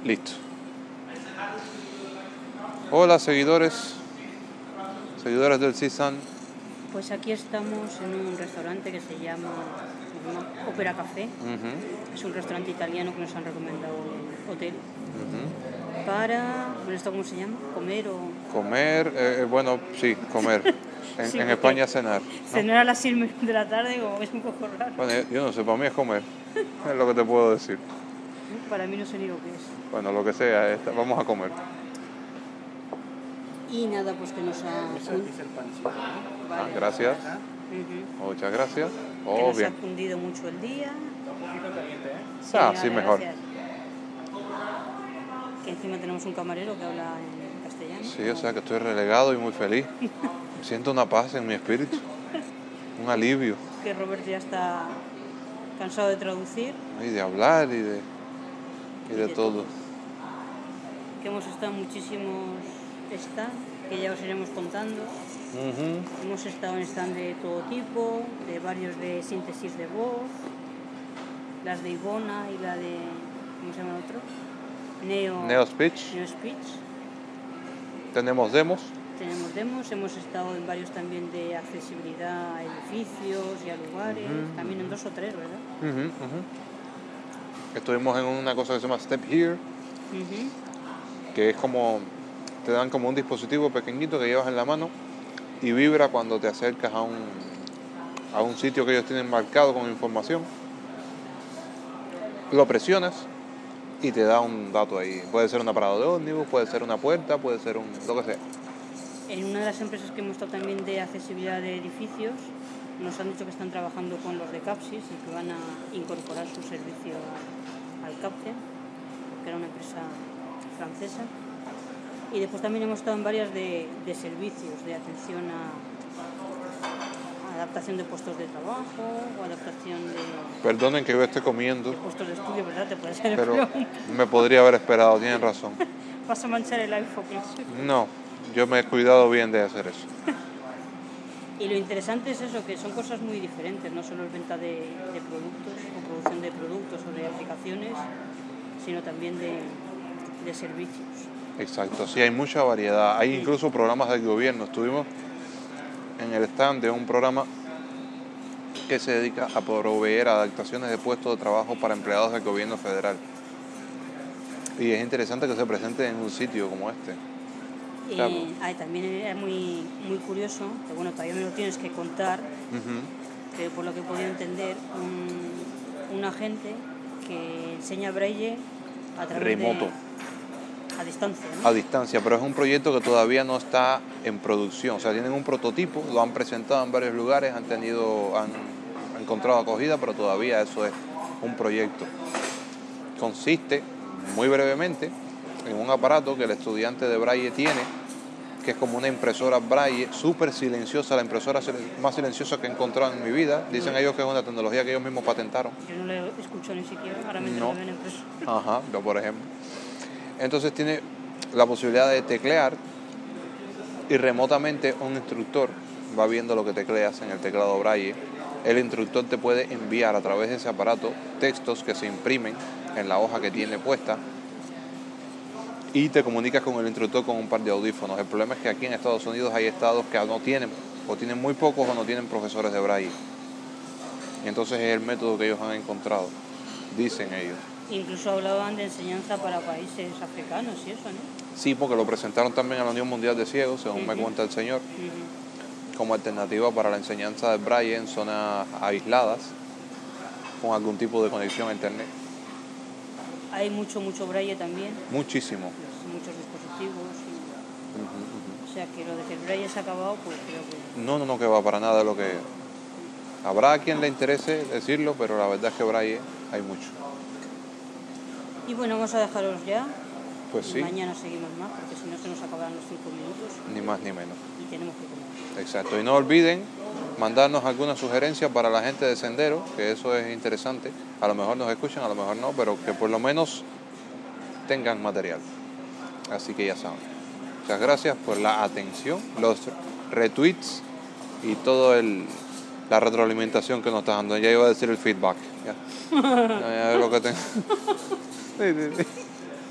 Listo. Hola, seguidores del CSUN. Pues aquí estamos en un restaurante que se llama Opera Café. Es un restaurante italiano que nos han recomendado el hotel. Para, ¿esto cómo se llama? ¿Comer o...? Comer, bueno, sí, comer. Sí, en España cenar, ¿no? Cenar a las 6 de la tarde como es un poco raro. Bueno, yo no sé, para mí es comer. Es lo que te puedo decir. Para mí no sé ni lo que es. Bueno, lo que sea, vamos a comer. Y nada, pues que nos ha... Vale. Gracias. Muchas gracias. Que nos Bien. ha cundido mucho el día. Un poquito caliente, ¿eh? Sí, sí, mejor. Gracias. Que encima tenemos un camarero que habla en castellano. Sí, o sea que estoy relegado y muy feliz. Siento una paz en mi espíritu. Un alivio. Que Roberto ya está cansado de traducir. Y de hablar y de todo. Que hemos estado en muchísimos stands, que ya os iremos contando. Hemos estado en stand de todo tipo, de varios de síntesis de voz, las de Ivona y la de... ¿cómo se llama el otro? Neo Speech. Tenemos demos. Hemos estado en varios también de accesibilidad a edificios y a lugares, también en 2 o 3, ¿verdad? Estuvimos en una cosa que se llama Step Here, que es como, te dan como un dispositivo pequeñito que llevas en la mano y vibra cuando te acercas a un sitio que ellos tienen marcado con información. Lo presionas y te da un dato ahí. Puede ser una parada de ómnibus, puede ser una puerta, puede ser lo que sea. En una de las empresas que hemos estado también de accesibilidad de edificios, nos han dicho que están trabajando con los de Capsis y que van a incorporar su servicio al CAPCE, que era una empresa francesa. Y después también hemos estado en varias de servicios, de atención a adaptación de puestos de trabajo o adaptación de... Perdonen que yo esté comiendo. De puestos de estudio, ¿verdad? Te puede ser pero me podría haber esperado, tienen razón. ¿Vas a manchar el iPhone? No, yo me he cuidado bien de hacer eso. Y lo interesante es eso, que son cosas muy diferentes, no solo es venta de productos o producción de productos o de aplicaciones, sino también de servicios. Exacto, sí, hay mucha variedad. Hay incluso programas del gobierno. Estuvimos en el stand de un programa que se dedica a proveer adaptaciones de puestos de trabajo para empleados del gobierno federal. Y es interesante que se presente en un sitio como este. También es muy, muy curioso, que bueno, todavía me lo tienes que contar, que por lo que he podido entender, un agente que enseña braille a través remoto. A distancia, ¿no? A distancia, pero es un proyecto que todavía no está en producción. O sea, tienen un prototipo, lo han presentado en varios lugares, han encontrado acogida, pero todavía eso es un proyecto. Consiste, muy brevemente, en un aparato que el estudiante de braille tiene, que es como una impresora braille súper silenciosa, la impresora más silenciosa que he encontrado en mi vida. Dicen ellos que es una tecnología que ellos mismos patentaron. Yo no lo escucho ni siquiera, ahora me No. ven impreso. Ajá, yo por ejemplo. Entonces tiene la posibilidad de teclear y remotamente un instructor va viendo lo que tecleas en el teclado braille. El instructor te puede enviar a través de ese aparato textos que se imprimen en la hoja que tiene puesta y te comunicas con el instructor con un par de audífonos. El problema es que aquí en Estados Unidos hay estados que no tienen, o tienen muy pocos o no tienen profesores de braille. Y entonces es el método que ellos han encontrado, dicen ellos. Incluso hablaban de enseñanza para países africanos y eso, ¿no? Sí, porque lo presentaron también a la Unión Mundial de Ciegos, según me cuenta el señor, como alternativa para la enseñanza del braille en zonas aisladas, con algún tipo de conexión a internet. Hay mucho braille también. Muchísimo. Muchos dispositivos. O sea que lo de que el braille se ha acabado, pues creo que... No, que va para nada lo que... Habrá a quien le interese decirlo, pero la verdad es que braille hay mucho. Y bueno, vamos a dejaros ya. Pues sí. Mañana seguimos más, porque si no se nos acabarán los 5 minutos. Ni más ni menos. Y tenemos que comer. Exacto. Y no olviden mandarnos alguna sugerencia para la gente de Sendero, que eso es interesante. A lo mejor nos escuchan, a lo mejor no, pero que por lo menos tengan material. Así que ya saben. Muchas gracias por la atención, los retweets y todo la retroalimentación que nos está dando. Ya iba a decir el feedback. Ya es lo que tengo. Sí.